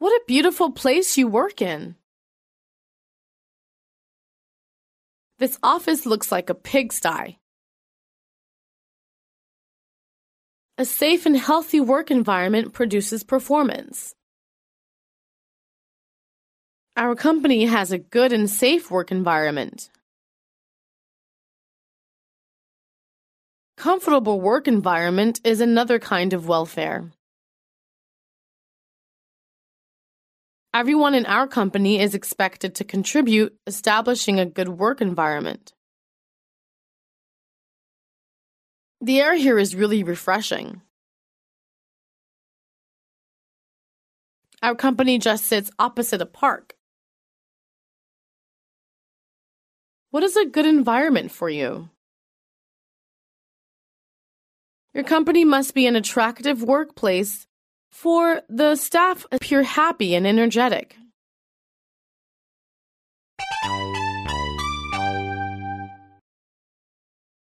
What a beautiful place you work in. This office looks like a pigsty. A safe and healthy work environment produces performance. Our company has a good and safe work environment. Comfortable work environment is another kind of welfare. Everyone in our company is expected to contribute, establishing a good work environment. The air here is really refreshing. Our company just sits opposite a park. What is a good environment for you? Your company must be an attractive workplace for the staff to appear happy and energetic.